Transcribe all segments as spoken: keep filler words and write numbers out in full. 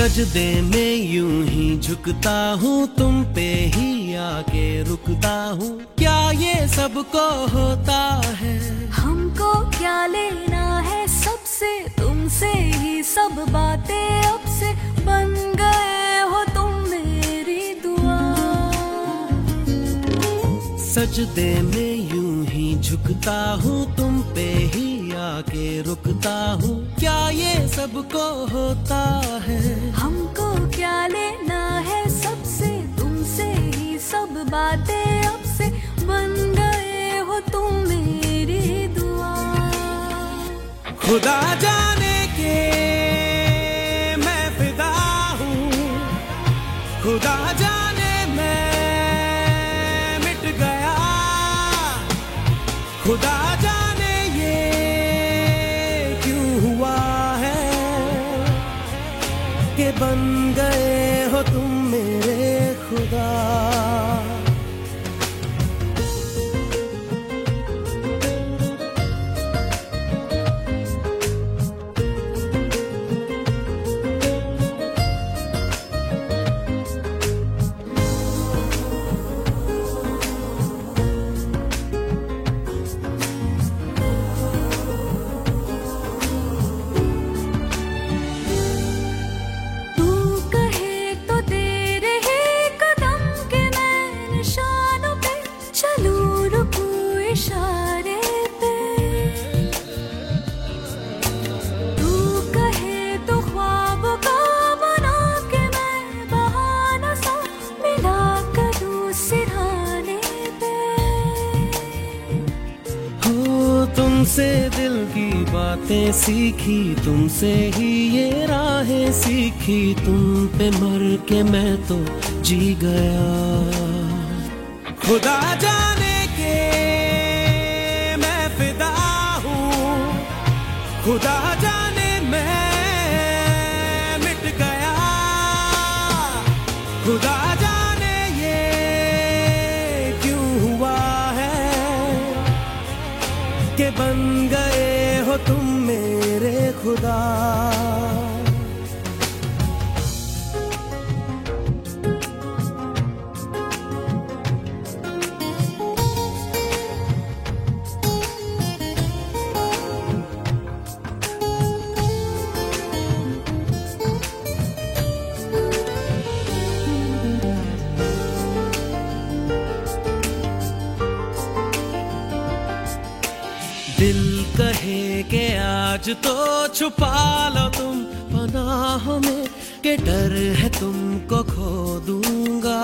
सजदे में यूं ही झुकता हूँ, तुम पे ही आके रुकता हूँ। क्या ये सबको होता है? हमको क्या लेना है सबसे, तुमसे ही सब बातें अब से बन गए हो तुम मेरी दुआ। सजदे में यूं ही झुकता हूँ, तुम पे ही आके रुकता हूँ। क्या ये सबको होता है? हमको क्या लेना है सबसे, तुमसे ही सब बातें अब से बन गए हो तुम मेरी दुआ। खुदा जाने के मैं फिदा हूँ, खुदा जाने मैं मिट गया। खुदा जाने ये क्यों हुआ है कि बन गए हो तुम मेरे खुदा। तुमसे दिल की बातें सीखी, तुमसे ही ये राहें सीखी। तुम पे मर के मैं तो जी गया। खुदा जाने के मैं फिदा हूँ, खुदा जाने मैं मिट गया। खुदा जाने ये क्यों हुआ कि बन गए हो तुम मेरे खुदा। दिल कहे कि आज तो छुपा लो तुम पनाहों में, कि डर है तुमको खो दूंगा।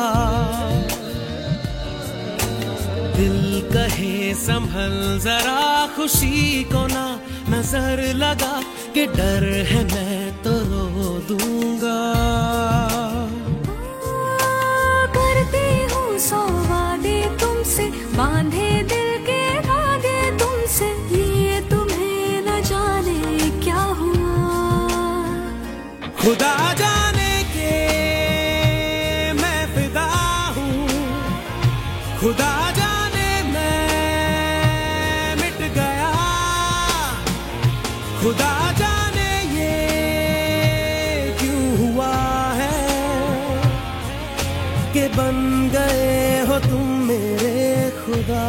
दिल कहे संभल जरा खुशी को ना नजर लगा, कि डर है मैं तो रो दूंगा। करती हूँ सौ वादे तुमसे, बांधे दिल के धागे तुमसे, ये तुम्हें न जाने क्या हुआ। खुदा जाने के मैं फिदा हूँ, खुदा जाने मैं मिट गया। खुदा जाने ये क्यों हुआ है कि बन गए हो तुम मेरे खुदा।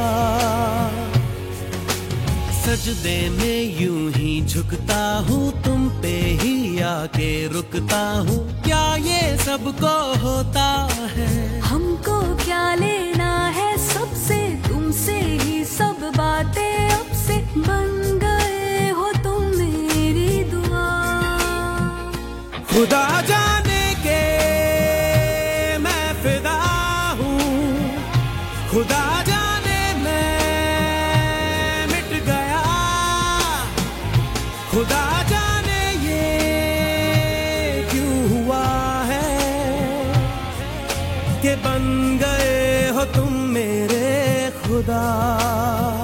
सजदे में यूं ही झुकता हूँ, तुम पे ही आके रुकता हूँ। क्या ये सबको होता है? हमको क्या लेना है सबसे, तुमसे ही सब बातें अब से बन गए हो तुम मेरी दुआ। खुदा जाने के मैं फिदा हूँ, खुदा जाने मैं मिट गया। खुदा जाने ये क्यों हुआ है कि बन गए हो तुम मेरे खुदा।